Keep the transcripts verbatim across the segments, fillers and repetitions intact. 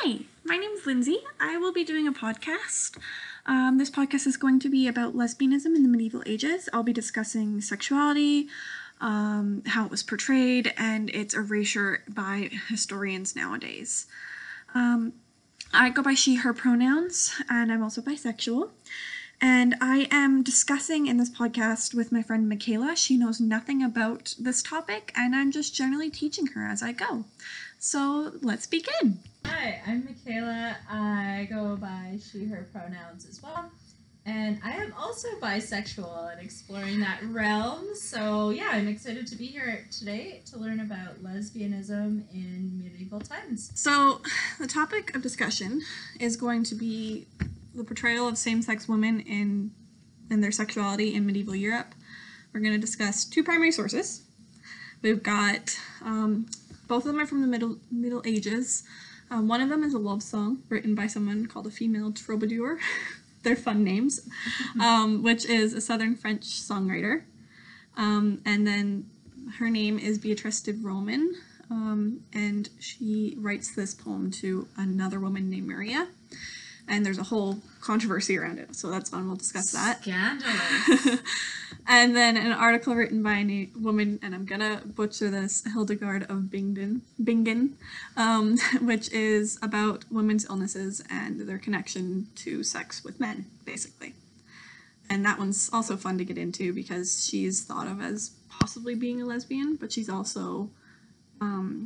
Hi, my name is Lindsay. I will be doing a podcast. Um, this podcast is going to be about lesbianism in the medieval ages. I'll be discussing sexuality, um, how it was portrayed, and its erasure by historians nowadays. Um, I go by she, her pronouns, and I'm also bisexual. And I am discussing in this podcast with my friend Michaela. She knows nothing about this topic, and I'm just generally teaching her as I go. So let's begin. Hi, I'm Michaela. I go by she, her pronouns as well. And I am also bisexual and exploring that realm. So yeah, I'm excited to be here today to learn about lesbianism in medieval times. So the topic of discussion is going to be the portrayal of same-sex women in, in their sexuality in medieval Europe. We're going to discuss two primary sources. We've got, um, both of them are from the Middle, Middle Ages. Um, one of them is a love song written by someone called a female troubadour. They're fun names. Um, which is a southern French songwriter. Um, and then her name is Beatrice de Roman. Um, and she writes this poem to another woman named Maria. And there's a whole controversy around it, so that's fun. We'll discuss that. Scandalous. And then an article written by a na- woman, and I'm gonna butcher this, Hildegard of Bingen, Bingen um, which is about women's illnesses and their connection to sex with men, basically. And that one's also fun to get into because she's thought of as possibly being a lesbian, but she's also um,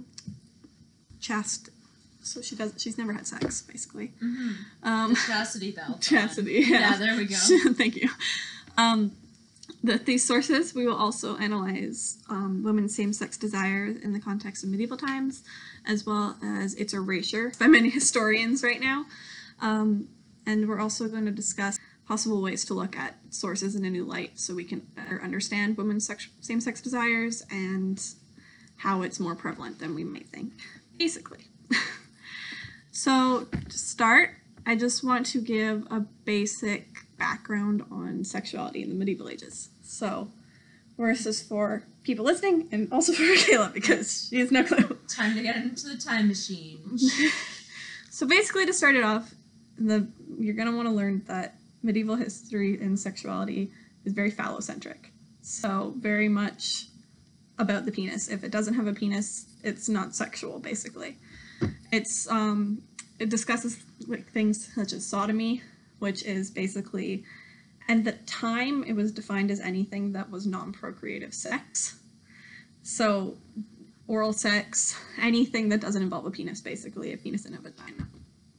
chaste. So she does. She's never had sex, basically. Mm-hmm. Um, the chastity belt. Chastity. Yeah. yeah, there we go. Thank you. Um, the, these sources, we will also analyze um, women's same-sex desire in the context of medieval times, as well as its erasure by many historians right now. Um, and we're also going to discuss possible ways to look at sources in a new light so we can better understand women's sex- same-sex desires and how it's more prevalent than we might think, basically. So, to start, I just want to give a basic background on sexuality in the medieval ages. So, this is for people listening and also for Michaela because she has no clue. Time to get into the time machine. So basically, to start it off, the you're going to want to learn that medieval history and sexuality is very phallocentric. So, very much about the penis. If it doesn't have a penis, it's not sexual, basically. It's um, it discusses like things such as sodomy, which is basically, at the time, it was defined as anything that was non-procreative sex. So, oral sex, anything that doesn't involve a penis, basically, a penis and a vagina.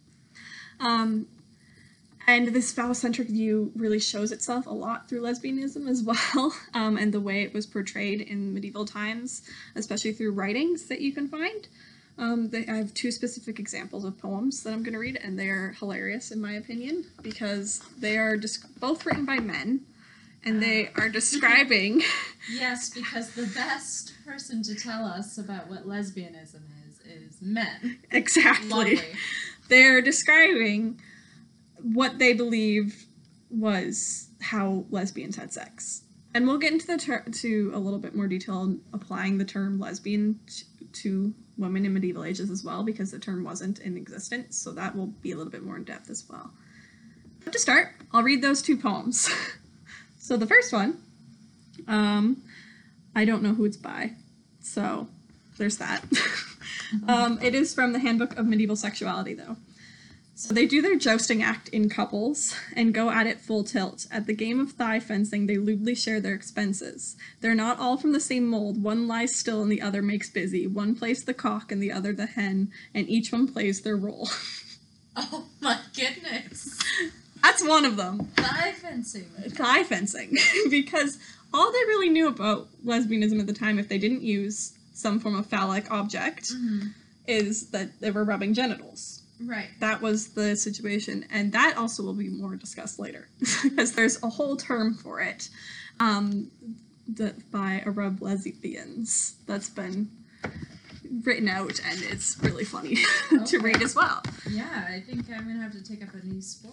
Um, and this phallocentric view really shows itself a lot through lesbianism as well, um, and the way it was portrayed in medieval times, especially through writings that you can find. Um, they, I have two specific examples of poems that I'm going to read, and they are hilarious in my opinion, because they are just both written by men, and they are describing... Yes, because the best person to tell us about what lesbianism is, is men. Exactly. Lovely. They're describing what they believe was how lesbians had sex. And we'll get into the ter- to a little bit more detail applying the term lesbian t- to women in medieval ages as well, because the term wasn't in existence, so that will be a little bit more in depth as well. But to start, I'll read those two poems. So the first one, um, I don't know who it's by, so there's that. um, it is from the Handbook of Medieval Sexuality, though. So they do their jousting act in couples and go at it full tilt. At the game of thigh fencing, they lewdly share their expenses. They're not all from the same mold. One lies still and the other makes busy. One plays the cock and the other the hen, and each one plays their role. Oh my goodness. That's one of them. Thigh fencing. Thigh fencing. Because all they really knew about lesbianism at the time, if they didn't use some form of phallic object, Mm-hmm. is that they were rubbing genitals. Right. That was the situation, and that also will be more discussed later, because there's a whole term for it um, the, by Arab lesbians that's been written out, and it's really funny Okay. to read as well. Yeah, I think I'm going to have to take up a new sport.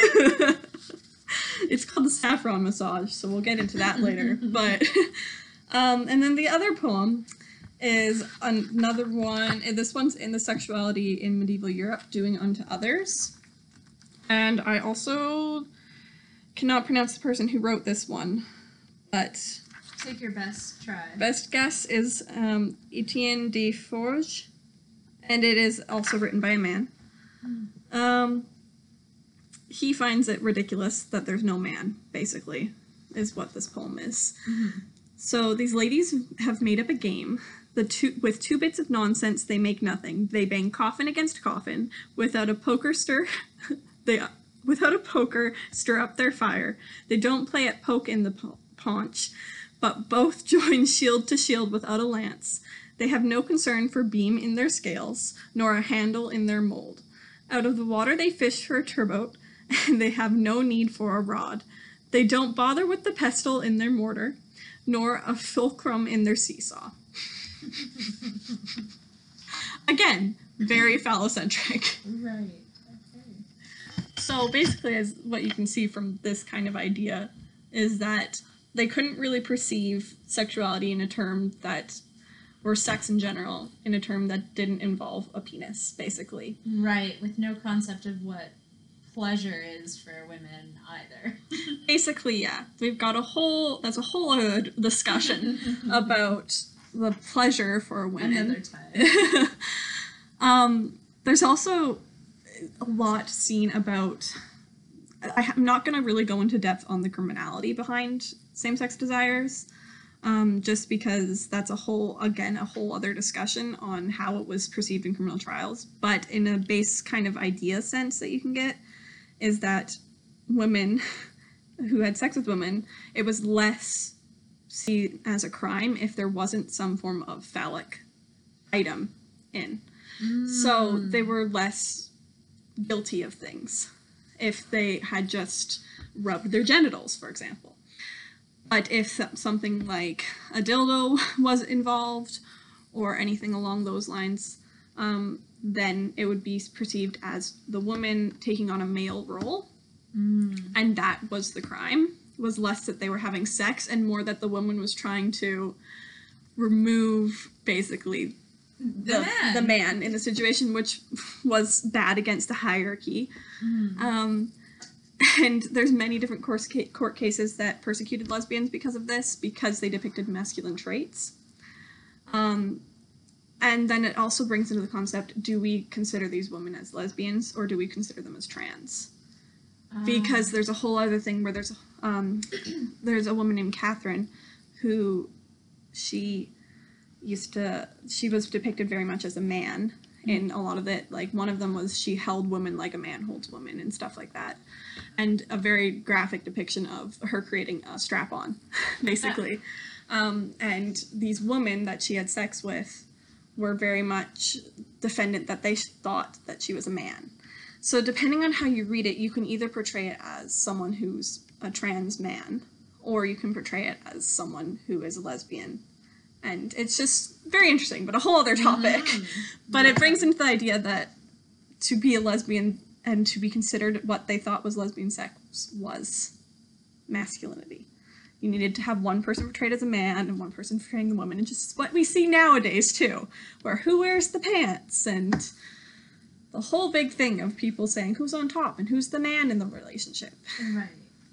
It's called the saffron massage, so we'll get into that later. But um, and then the other poem is another one. This one's in the sexuality in medieval Europe, doing unto others. And I also cannot pronounce the person who wrote this one, but take your best try. Best guess is um, Etienne de Forges, and it is also written by a man. Mm. Um, he finds it ridiculous that there's no man, basically, is what this poem is. Mm-hmm. So these ladies have made up a game. The two, with two bits of nonsense, they make nothing. They bang coffin against coffin. Without a poker stir, they without a poker stir up their fire. They don't play at poke in the po- paunch, but both join shield to shield without a lance. They have no concern for beam in their scales, nor a handle in their mold. Out of the water they fish for a turbot, and they have no need for a rod. They don't bother with the pestle in their mortar, nor a fulcrum in their seesaw. Again, very phallocentric. Right. Okay. So basically, as what you can see from this kind of idea is that they couldn't really perceive sexuality in a term that, or sex in general, in a term that didn't involve a penis, basically. Right, with no concept of what pleasure is for women either. Basically, yeah. We've got a whole, that's a whole other discussion about the pleasure for women. Another time. um, there's also a lot seen about, I, I'm not going to really go into depth on the criminality behind same-sex desires, um, just because that's a whole, again, a whole other discussion on how it was perceived in criminal trials. But in a base kind of idea sense that you can get, is that women who had sex with women, it was less seen as a crime if there wasn't some form of phallic item in. Mm. So they were less guilty of things if they had just rubbed their genitals, for example. But if something like a dildo was involved or anything along those lines, um, then it would be perceived as the woman taking on a male role. Mm. And that was the crime. It was less that they were having sex and more that the woman was trying to remove, basically, the, the, man. the man in the situation, which was bad against the hierarchy. Mm. Um, and there's many different court cases that persecuted lesbians because of this, because they depicted masculine traits. Um... And then it also brings into the concept, do we consider these women as lesbians or do we consider them as trans? Um. Because there's a whole other thing where there's um, there's a woman named Catherine who she used to, she was depicted very much as a man in a lot of it. Like one of them was she held women like a man holds women and stuff like that. And a very graphic depiction of her creating a strap-on, basically. um, and these women that she had sex with were very much defendant that they thought that she was a man. So depending on how you read it, you can either portray it as someone who's a trans man, or you can portray it as someone who is a lesbian. And it's just very interesting, but a whole other topic. Mm-hmm. But yeah. It brings into the idea that to be a lesbian and to be considered what they thought was lesbian sex was masculinity. You needed to have one person portrayed as a man and one person portraying the woman, and just what we see nowadays, too, where who wears the pants, and the whole big thing of people saying who's on top and who's the man in the relationship. Right.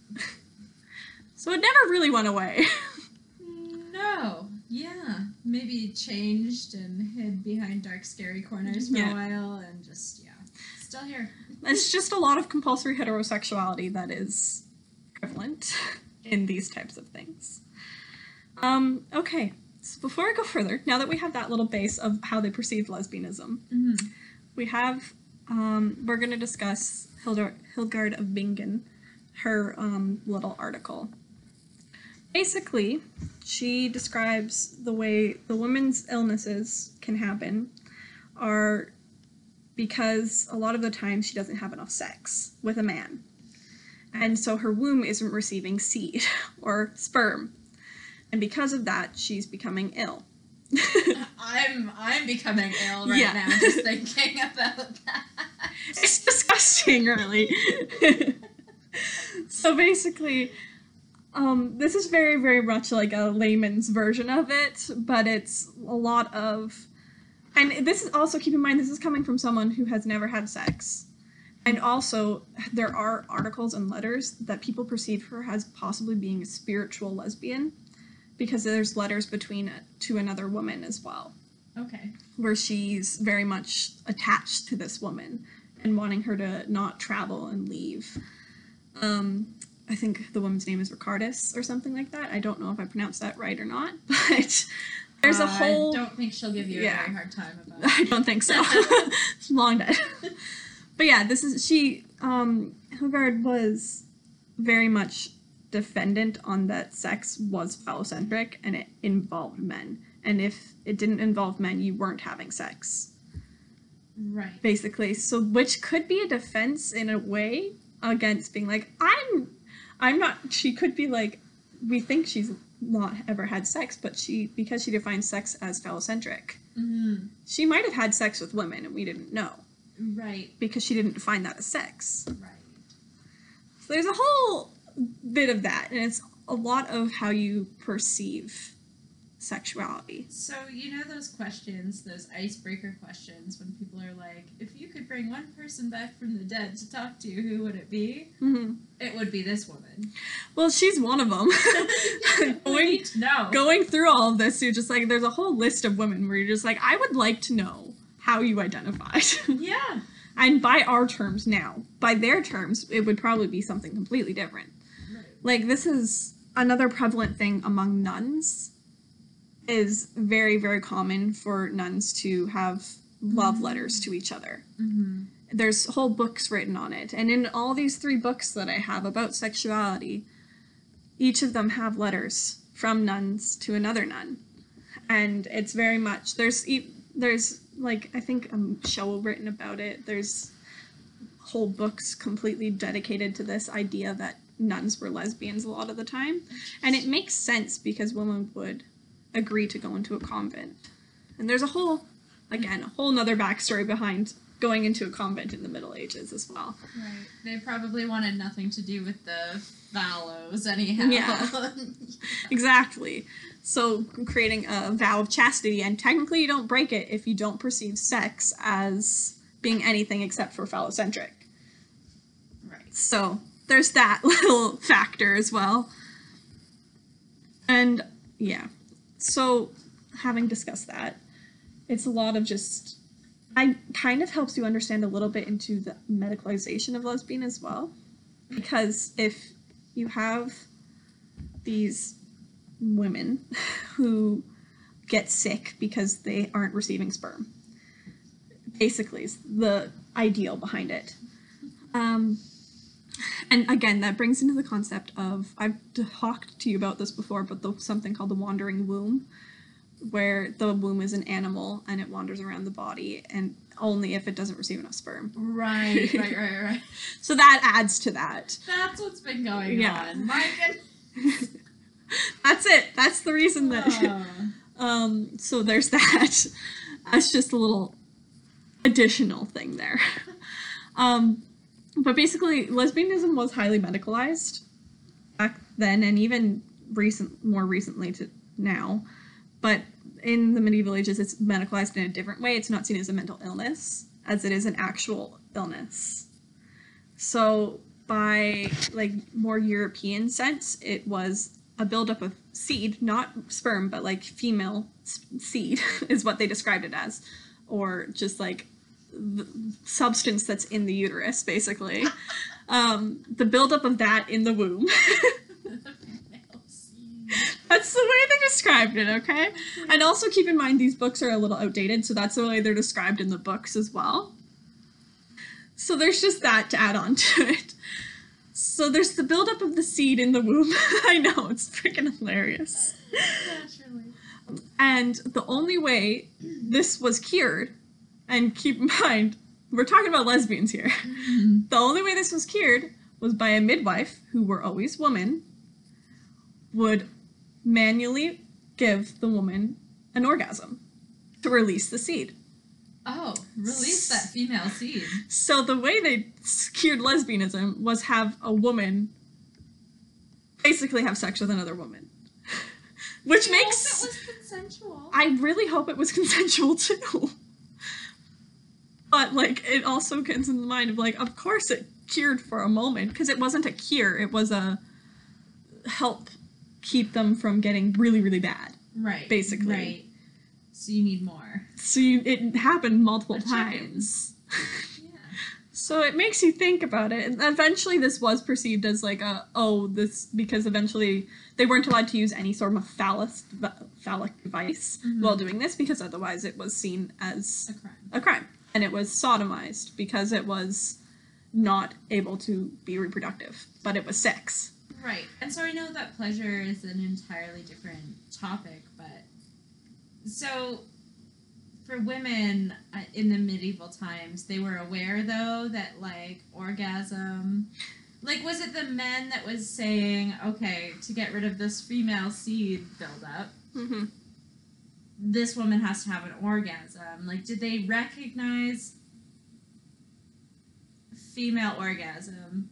So it never really went away. No. Yeah. Maybe it changed and hid behind dark, scary corners for yeah. a while, and just, yeah, still here. It's just a lot of compulsory heterosexuality that is prevalent in these types of things. Um, okay, so before I go further, now that we have that little base of how they perceived lesbianism, mm-hmm. we have, um, we're going to discuss Hildegard, Hildegard of Bingen, her um, little article. Basically, she describes the way the women's illnesses can happen are because a lot of the time she doesn't have enough sex with a man. And so her womb isn't receiving seed or sperm. And because of that, she's becoming ill. I'm I'm becoming ill right yeah. now just thinking about that. It's disgusting, really. So basically, Um, this is very, very much like a layman's version of it, but it's a lot of, and this is also, keep in mind, this is coming from someone who has never had sex. And also, there are articles and letters that people perceive her as possibly being a spiritual lesbian, because there's letters between it to another woman as well. Okay. Where she's very much attached to this woman and wanting her to not travel and leave. Um, I think the woman's name is Ricardus or something like that. I don't know if I pronounced that right or not, but there's a uh, whole... I don't think she'll give you yeah. a very hard time about it. I don't think so. Long dead. But yeah, this is... She... Um, Hilgard was very much defendant on that sex was phallocentric and it involved men. And if it didn't involve men, you weren't having sex. Right. Basically. So, which could be a defense in a way against being like, I'm... I'm not, she could be like, we think she's not ever had sex, but she, because she defines sex as phallocentric, mm-hmm. she might have had sex with women and we didn't know. Right. Because she didn't define that as sex. Right. So there's a whole bit of that, and it's a lot of how you perceive sexuality. So, you know those questions, those icebreaker questions, when people are like, if you could bring one person back from the dead to talk to, who would it be? Mm-hmm. It would be this woman. Well, she's one of them. We need to know. Going through all of this, you're just like, there's a whole list of women where you're just like, I would like to know how you identified. Yeah. And by our terms now, by their terms, it would probably be something completely different. Right. Like, this is another prevalent thing among nuns. Is very, very common for nuns to have love mm-hmm. letters to each other. Mm-hmm. There's whole books written on it. And in all these three books that I have about sexuality, each of them have letters from nuns to another nun. And it's very much, there's, there's like, I think a show written about it. There's whole books completely dedicated to this idea that nuns were lesbians a lot of the time. And it makes sense because women would agree to go into a convent. And there's a whole, again, a whole nother backstory behind going into a convent in the Middle Ages as well. Right. They probably wanted nothing to do with the vows anyhow. Yeah. Exactly. So creating a vow of chastity, and technically you don't break it if you don't perceive sex as being anything except for phallocentric. Right. So there's that little factor as well. And yeah. So, having discussed that, it's a lot of just, I kind of helps you understand a little bit into the medicalization of lesbian as well. Because if you have these women who get sick because they aren't receiving sperm, basically is the ideal behind it. Um, and again, that brings into the concept of, I've talked to you about this before, but the, something called the wandering womb, where the womb is an animal and it wanders around the body, and only if it doesn't receive enough sperm. Right, right, right, right. So that adds to that. That's what's been going yeah. on. My goodness. That's it. That's the reason that... Uh. um. So there's that. That's just a little additional thing there. Um... But basically, lesbianism was highly medicalized back then, and even recent, more recently to now. But in the medieval ages, it's medicalized in a different way. It's not seen as a mental illness, as it is an actual illness. So by like more European sense, it was a buildup of seed, not sperm, but like female seed is what they described it as, or just like the substance that's in the uterus, basically. Um, the buildup of that in the womb. That's the way they described it, okay? And also keep in mind these books are a little outdated, so that's the way they're described in the books as well. So there's just that to add on to it. So there's the buildup of the seed in the womb. I know, it's freaking hilarious. Naturally. And the only way this was cured, and keep in mind, we're talking about lesbians here. Mm-hmm. The only way this was cured was by a midwife, who were always women, would manually give the woman an orgasm to release the seed. Oh, release that female seed. So the way they cured lesbianism was have a woman basically have sex with another woman. Which I makes... hope it was consensual. I really hope it was consensual, too. But, like, it also gets in the mind of, like, of course it cured for a moment, because it wasn't a cure, it was a help keep them from getting really, really bad. Right. Basically. Right. So you need more. So you, it happened multiple A times. Yeah. So it makes you think about it. And eventually this was perceived as like a, oh, this, because eventually they weren't allowed to use any sort of phallic, phallic device Mhm. while doing this, because otherwise it was seen as A crime. a crime. And it was sodomized because it was not able to be reproductive, but it was sex. Right. And so I know that pleasure is an entirely different topic, but so for women uh, in the medieval times, they were aware though that like orgasm, like was it the men that was saying, okay, to get rid of this female seed buildup, Mm-hmm. this woman has to have an orgasm? Like, did they recognize female orgasm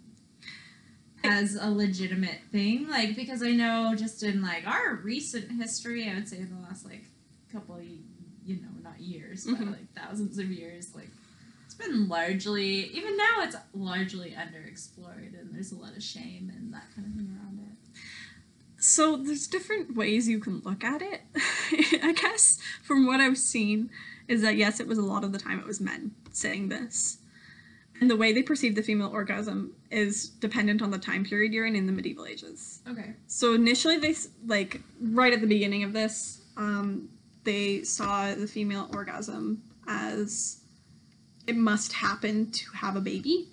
as a legitimate thing? Like, because I know just in like our recent history, I would say the last like couple, you know, not years, but Mhm. like thousands of years, like it's been largely, even now, it's largely underexplored, and there's a lot of shame and that kind of thing around it. So there's different ways you can look at it. I guess from what I've seen is that yes, it was a lot of the time it was men saying this. And the way they perceive the female orgasm is dependent on the time period you're in in the medieval ages. Okay. So initially they, s- like, right at the beginning of this, um, they saw the female orgasm as it must happen to have a baby.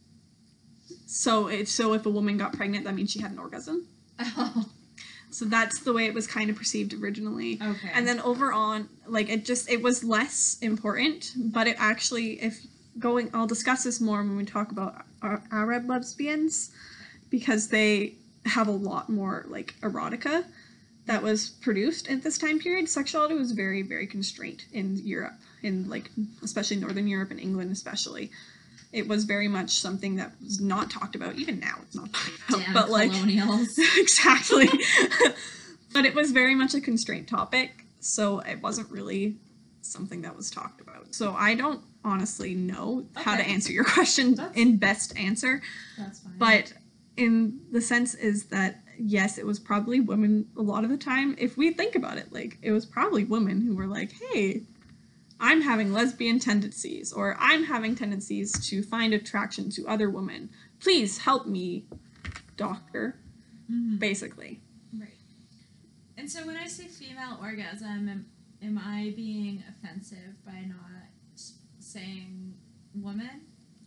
So if, so if a woman got pregnant, that means she had an orgasm. Oh. So that's the way it was kind of perceived originally. Okay. And then over on, like, it just, it was less important, but it actually, if going, I'll discuss this more when we talk about Ar- Arab lesbians, because they have a lot more, like, erotica that was produced at this time period. Sexuality was very, very constrained in Europe, in, like, especially Northern Europe and England especially. It was very much something that was not talked about. Even now, it's not talked about. Damn but like, colonials. exactly. But it was very much a constraint topic, so it wasn't really something that was talked about. So I don't honestly know how to Okay. answer your question That's- in best answer, That's fine. but in the sense is that yes, it was probably women a lot of the time. If we think about it, like it was probably women who were like, hey, I'm having lesbian tendencies, or I'm having tendencies to find attraction to other women. Please help me, doctor, Mhm. basically. Right. And so when I say female orgasm, am, am I being offensive by not s- saying woman?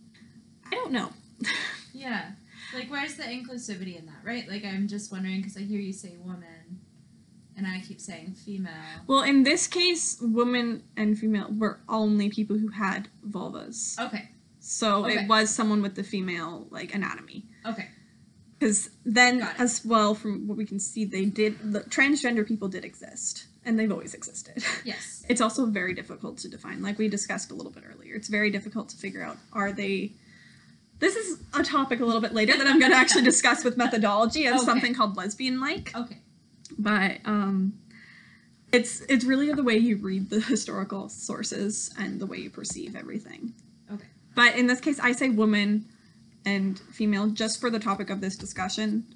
I don't know. Yeah. Like, where's the inclusivity in that, right? Like, I'm just wondering because I hear you say woman, and I keep saying female. Well, in this case, women and female were only people who had vulvas. Okay. So Okay. it was someone with the female, like, anatomy. Okay. Because then, Got it. as well, from what we can see, they did, the transgender people did exist, and they've always existed. Yes. It's also very difficult to define, like we discussed a little bit earlier. It's very difficult to figure out, are they... This is a topic a little bit later that I'm going to actually discuss with methodology as Okay. something called lesbian-like. Okay. But um, it's it's really the way you read the historical sources and the way you perceive everything. Okay. But in this case, I say woman and female just for the topic of this discussion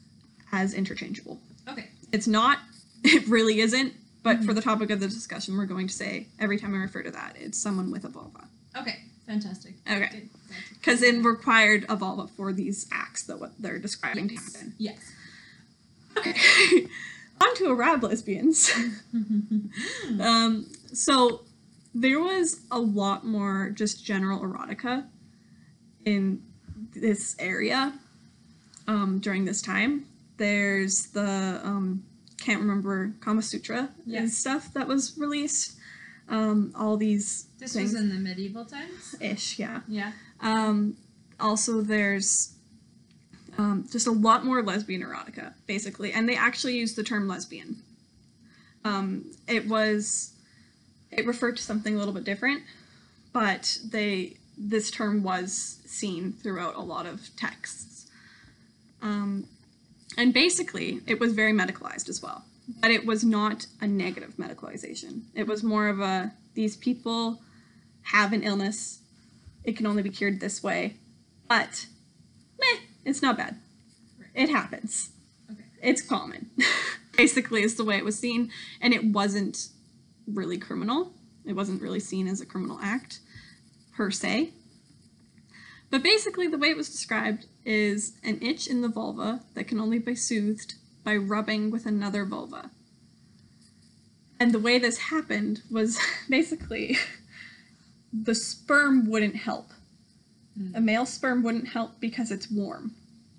as interchangeable. Okay. It's not, it really isn't, but Mhm. for the topic of the discussion, we're going to say every time I refer to that, it's someone with a vulva. Okay. Fantastic. Okay. Good. That's- Because it required a vulva for these acts that what they're describing Yes. to happen. Yes. Okay. On to Arab lesbians. Um, so there was a lot more just general erotica in this area um, during this time. There's the um, can't remember Kama Sutra Yeah. and stuff that was released. Um, all these This things was in the medieval times? ish, yeah. Yeah. Um, also, there's um, just a lot more lesbian erotica, basically, and they actually used the term lesbian. Um, it was, it referred to something a little bit different, but they this term was seen throughout a lot of texts. Um, And basically, it was very medicalized as well. But it was not a negative medicalization. It was more of a, these people have an illness. It can only be cured this way. But, meh, it's not bad. Right. It happens. Okay. It's common. Basically, is the way it was seen. And it wasn't really criminal. It wasn't really seen as a criminal act, per se. But basically, the way it was described is an itch in the vulva that can only be soothed by rubbing with another vulva. And the way this happened was basically the sperm wouldn't help. Mm. A male sperm wouldn't help because it's warm.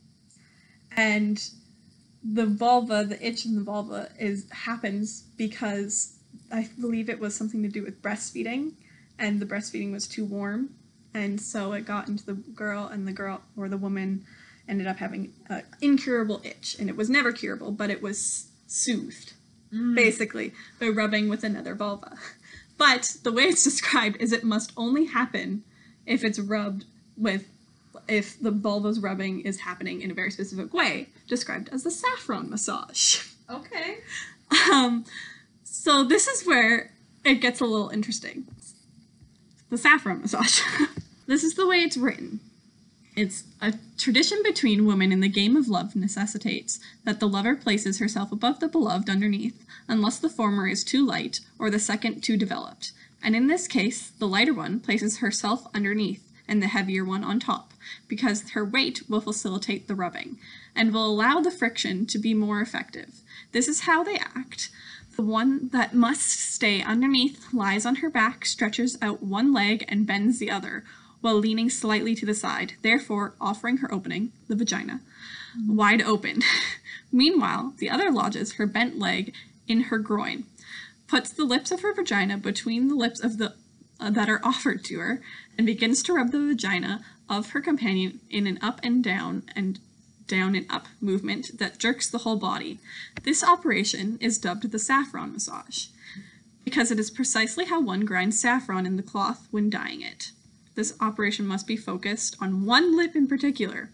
And the vulva, the itch in the vulva, is happens because I believe it was something to do with breastfeeding, and the breastfeeding was too warm. And so it got into the girl, and the girl, or the woman, ended up having an incurable itch. And it was never curable, but it was soothed, mm. basically, by rubbing with another vulva. But the way it's described is it must only happen if it's rubbed with, if the vulva's rubbing is happening in a very specific way, described as the saffron massage. Okay. Um, so this is where it gets a little interesting. The saffron massage. This is the way it's written. It's a tradition between women in the game of love necessitates that the lover places herself above the beloved underneath, unless the former is too light or the second too developed. And in this case, the lighter one places herself underneath and the heavier one on top, because her weight will facilitate the rubbing and will allow the friction to be more effective. This is how they act. The one that must stay underneath lies on her back, stretches out one leg, and bends the other, while leaning slightly to the side, therefore offering her opening, the vagina, mm-hmm. wide open. Meanwhile, the other lodges her bent leg in her groin, puts the lips of her vagina between the lips of the uh, that are offered to her, and begins to rub the vagina of her companion in an up and down and down and up movement that jerks the whole body. This operation is dubbed the saffron massage, because it is precisely how one grinds saffron in the cloth when dyeing it. This operation must be focused on one lip in particular,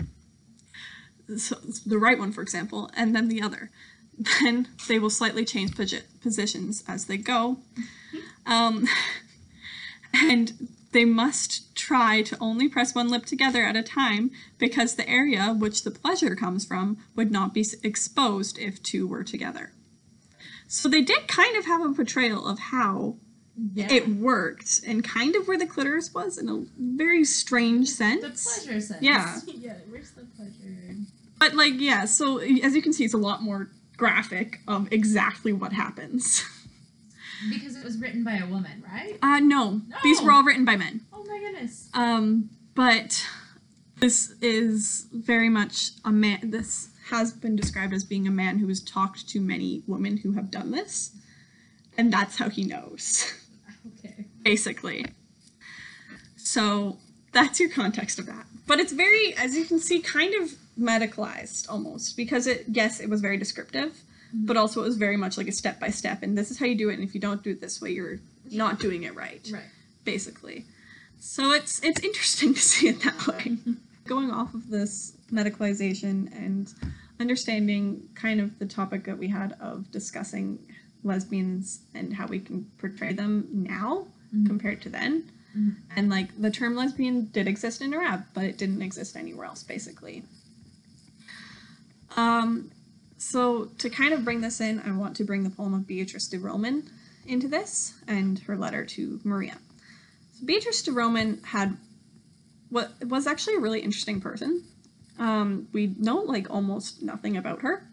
so the right one, for example, and then the other. Then they will slightly change posi- positions as they go. Um, and they must try to only press one lip together at a time, because the area which the pleasure comes from would not be exposed if two were together. So they did kind of have a portrayal of how yeah. it worked, and kind of where the clitoris was in a very strange sense. The pleasure sense. Yeah. Yeah, where's the pleasure? But, like, yeah, so as you can see, it's a lot more graphic of exactly what happens. Because it was written by a woman, right? Uh, no. No. These were all written by men. Oh my goodness. Um, but this is very much a man, this has been described as being a man who has talked to many women who have done this, and that's how he knows. Okay. Basically. So, that's your context of that. But it's very, as you can see, kind of medicalized, almost, because it, yes, it was very descriptive, but also it was very much like a step-by-step, and this is how you do it, and if you don't do it this way, you're not doing it right. Right. Basically. So it's it's interesting to see it that way. Going off of this medicalization and understanding kind of the topic that we had of discussing lesbians and how we can portray them now mm-hmm. compared to then. Mm-hmm. And like the term lesbian did exist in Arab, but it didn't exist anywhere else, basically. Um... So, to kind of bring this in, I want to bring the poem of Beatrice de Roman into this, and her letter to Maria. So Beatrice de Roman had what was actually a really interesting person. Um, we know, like, almost nothing about her.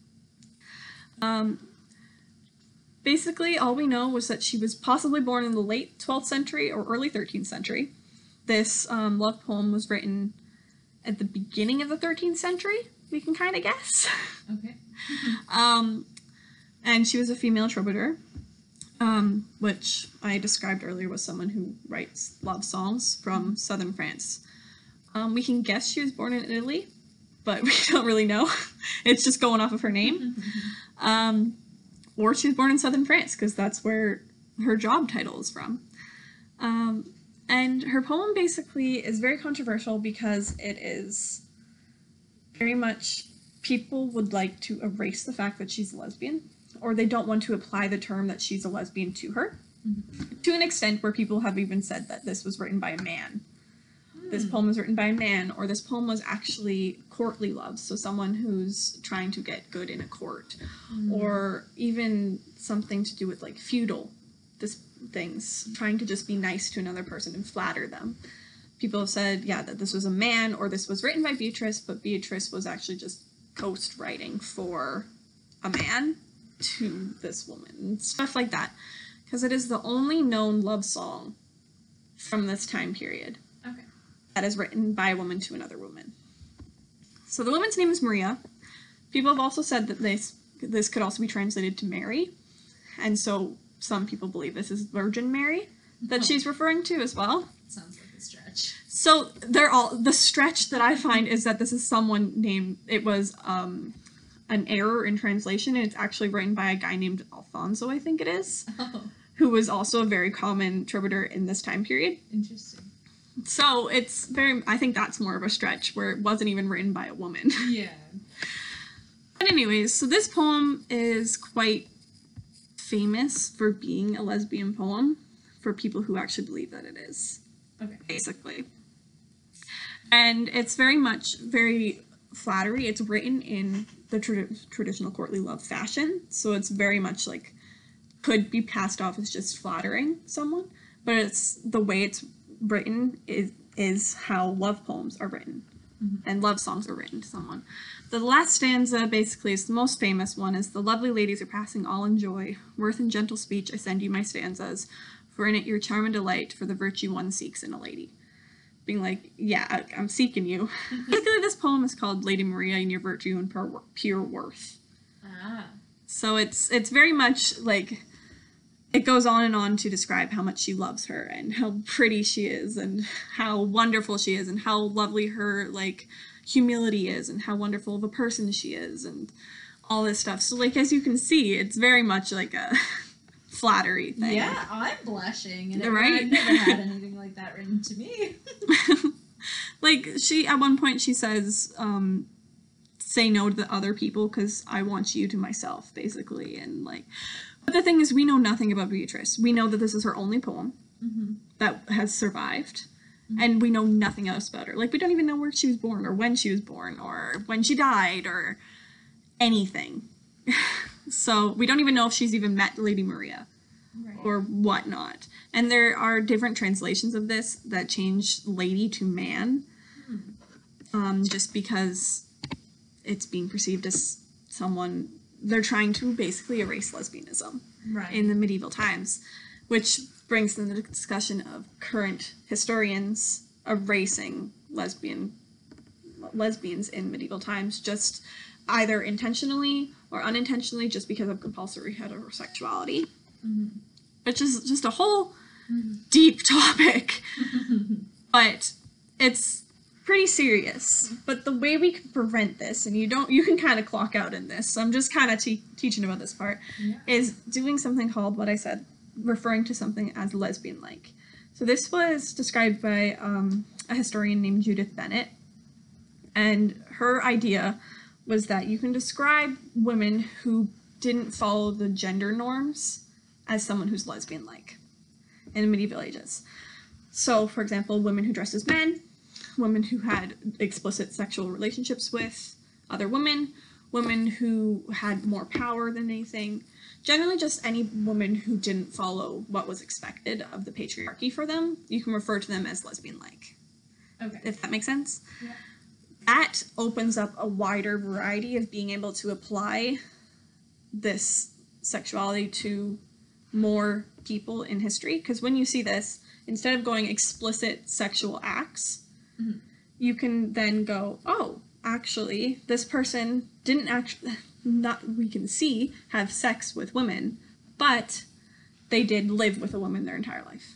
Um, basically, all we know was that she was possibly born in the late twelfth century or early thirteenth century. This um, love poem was written at the beginning of the thirteenth century, we can kind of guess. Okay. um, and she was a female troubadour, um, which I described earlier was someone who writes love songs from southern France. Um, we can guess she was born in Italy, but we don't really know. It's just going off of her name. um, or she was born in southern France, because that's where her job title is from. Um, and her poem basically is very controversial because it is very much people would like to erase the fact that she's a lesbian, or they don't want to apply the term that she's a lesbian to her, mm-hmm. to an extent where people have even said that this was written by a man. Mm. This poem was written by a man, or this poem was actually courtly love, so someone who's trying to get good in a court, mm. or even something to do with like feudal this things, trying to just be nice to another person and flatter them. People have said, yeah, that this was a man, or this was written by Beatrice, but Beatrice was actually just ghost writing for a man to this woman, and stuff like that. Because it is the only known love song from this time period. Okay. That is written by a woman to another woman. So the woman's name is Maria. People have also said that this, this could also be translated to Mary. And so some people believe this is Virgin Mary that oh. she's referring to as well. Sounds like a stretch. So they're all, the stretch that I find is that this is someone named, it was um, an error in translation, and it's actually written by a guy named Alfonso, I think it is, oh. who was also a very common troubadour in this time period. Interesting. So it's very, I think that's more of a stretch, where it wasn't even written by a woman. Yeah. But anyways, so this poem is quite famous for being a lesbian poem for people who actually believe that it is. Okay. Basically. And it's very much, very flattery. It's written in the tra- traditional courtly love fashion, so it's very much like, could be passed off as just flattering someone, but it's the way it's written is is how love poems are written, mm-hmm. and love songs are written to someone. The last stanza basically is the most famous one, is the lovely ladies are passing all in joy, worth and gentle speech I send you my stanzas, for in it your charm and delight, for the virtue one seeks in a lady. Being like, yeah, I, I'm seeking you. Basically, this poem is called Lady Maria in Your Virtue and Pure, pure Worth. Ah. So it's it's very much like, it goes on and on to describe how much she loves her and how pretty she is and how wonderful she is and how lovely her like humility is and how wonderful of a person she is and all this stuff. So like, as you can see, it's very much like a flattery thing. Yeah, I'm blushing, and right? I've never had anything like that written to me. Like, she, at one point, she says, um, say no to the other people because I want you to myself, basically, and like, but the thing is, we know nothing about Beatrice. We know that this is her only poem mm-hmm. that has survived, mm-hmm. and we know nothing else about her. Like, we don't even know where she was born, or when she was born, or when she died, or anything. So we don't even know if she's even met Lady Maria, right. or whatnot. And there are different translations of this that change lady to man, hmm. um, just because it's being perceived as someone, they're trying to basically erase lesbianism right. in the medieval times, which brings in the discussion of current historians erasing lesbian lesbians in medieval times, just either intentionally or unintentionally, just because of compulsory heterosexuality, mm-hmm. which is just a whole mm-hmm. deep topic, but it's pretty serious. But the way we can prevent this, and you don't, you can kind of clock out in this, so I'm just kind of te- teaching about this part, yeah. is doing something called, what I said, referring to something as lesbian-like. So this was described by um, a historian named Judith Bennett, and her idea was that you can describe women who didn't follow the gender norms as someone who's lesbian-like in the medieval ages. So, for example, women who dressed as men, women who had explicit sexual relationships with other women, women who had more power than anything, generally just any woman who didn't follow what was expected of the patriarchy for them, you can refer to them as lesbian-like. Okay. If that makes sense? Yeah. That opens up a wider variety of being able to apply this sexuality to more people in history. Because when you see this, instead of going explicit sexual acts, mm-hmm. you can then go, oh, actually, this person didn't actually, not we can see, have sex with women, but they did live with a woman their entire life.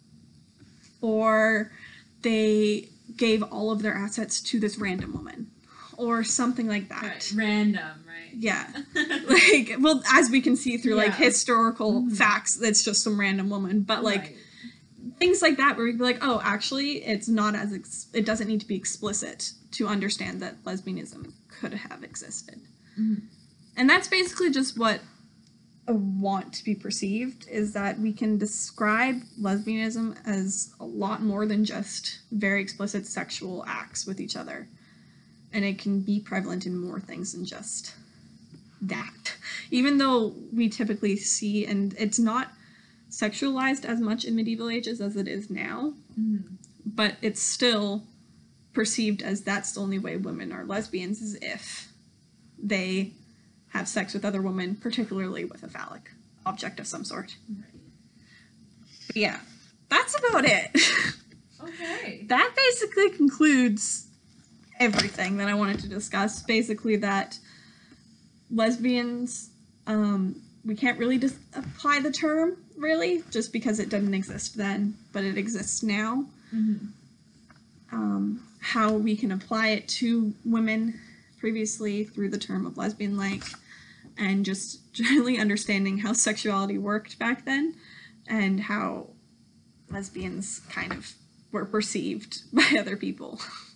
Or they gave all of their assets to this random woman, or something like that. Right. Random, right? Yeah. Like, well, as we can see through, yeah. like, historical mm-hmm. facts, it's just some random woman, but, like, right. things like that where we'd be like, oh, actually, it's not as ex- it doesn't need to be explicit to understand that lesbianism could have existed. Mm-hmm. And that's basically just what I want to be perceived, is that we can describe lesbianism as a lot more than just very explicit sexual acts with each other. And it can be prevalent in more things than just that. Even though we typically see, and it's not sexualized as much in medieval ages as it is now, Mm-hmm. but it's still perceived as that's the only way women are lesbians, is if they have sex with other women, particularly with a phallic object of some sort. Right. But yeah, that's about it. Okay. That basically concludes everything that I wanted to discuss. Basically that lesbians, um, we can't really just apply the term, really, just because it didn't exist then, but it exists now. Mm-hmm. Um, how we can apply it to women previously through the term of lesbian-like, and just generally understanding how sexuality worked back then and how lesbians kind of were perceived by other people.